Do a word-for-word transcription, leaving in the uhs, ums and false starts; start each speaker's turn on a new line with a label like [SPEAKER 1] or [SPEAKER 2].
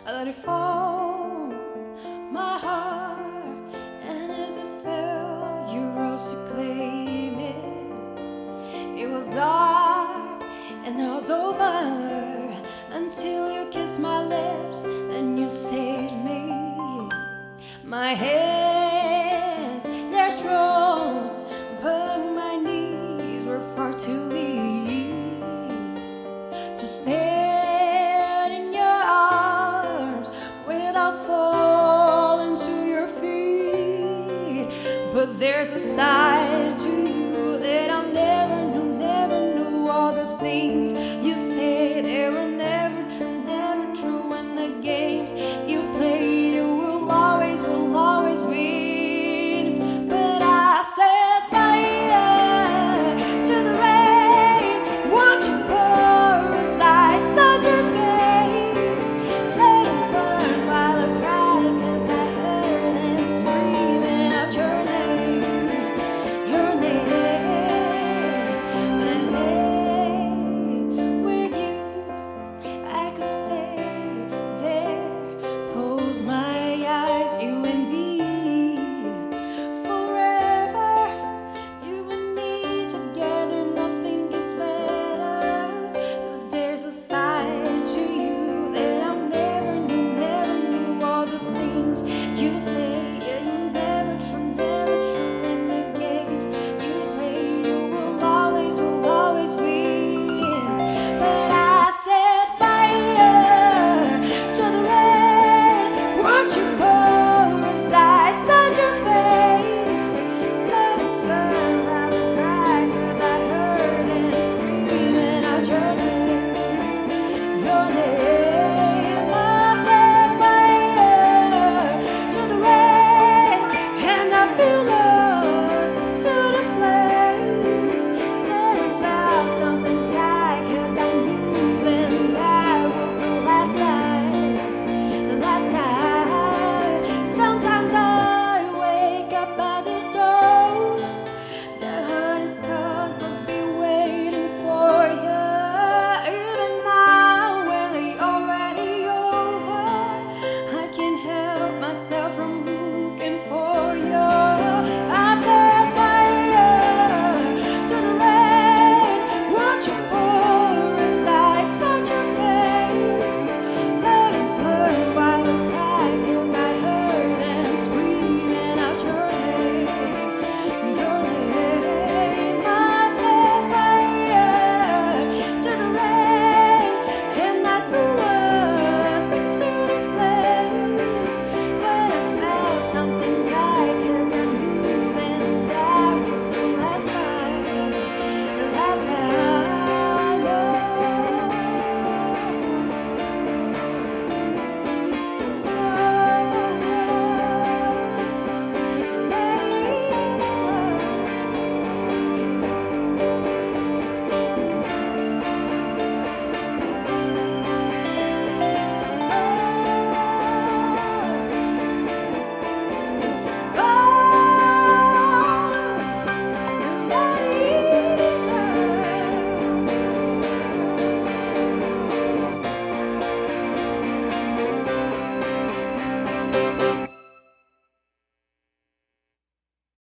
[SPEAKER 1] I let it fall, my heart, and as it fell, you rose to claim it. It was dark, and it was over until you kissed my lips, then you saved me. My hands, they're strong, but my knees were far too weak to stand in your arms without falling to your feet. But there's a side to you that I never knew, never knew all the things